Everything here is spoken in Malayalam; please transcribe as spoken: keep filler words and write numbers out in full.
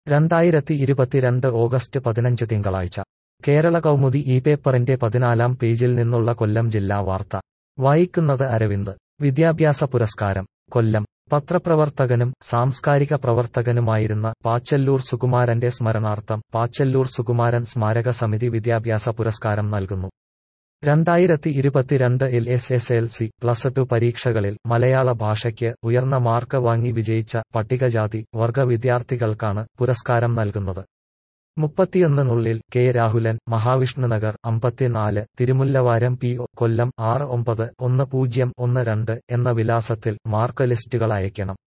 രണ്ടായിരത്തി ഇരുപത്തിരണ്ട് ഓഗസ്റ്റ് പതിനഞ്ച് തിങ്കളാഴ്ച കേരള കൗമുദി ഈ പേപ്പറിന്റെ പതിനാലാം പേജിൽ നിന്നുള്ള കൊല്ലം ജില്ലാ വാർത്ത വായിക്കുന്നത് അരവിന്ദ്. വിദ്യാഭ്യാസ പുരസ്കാരം കൊല്ലം. പത്രപ്രവർത്തകനും സാംസ്കാരിക പ്രവർത്തകനുമായിരുന്ന പാച്ചല്ലൂർ സുകുമാരന്റെ സ്മരണാർത്ഥം പാച്ചല്ലൂർ സുകുമാരൻ സ്മാരക സമിതി വിദ്യാഭ്യാസ പുരസ്കാരം നൽകുന്നു. രണ്ടായിരത്തി ഇരുപത്തിരണ്ട് L S S L C plus two പരീക്ഷകളിൽ മലയാള ഭാഷയ്ക്ക് ഉയർന്ന മാർക്ക് വാങ്ങി വിജയിച്ച പട്ടികജാതി വർഗ വിദ്യാർത്ഥികൾക്കാണ് പുരസ്കാരം നൽകുന്നത്. മുപ്പത്തിയൊന്നിനുള്ളിൽ കെ രാഹുലൻ, മഹാവിഷ്ണുനഗർ അമ്പത്തിനാല്, തിരുമുല്ലവാരം പി ഒ, കൊല്ലം ആറ് ഒമ്പത് ഒന്ന് പൂജ്യം ഒന്ന് രണ്ട് എന്ന വിലാസത്തിൽ മാർക്ക് ലിസ്റ്റുകൾ അയയ്ക്കണം.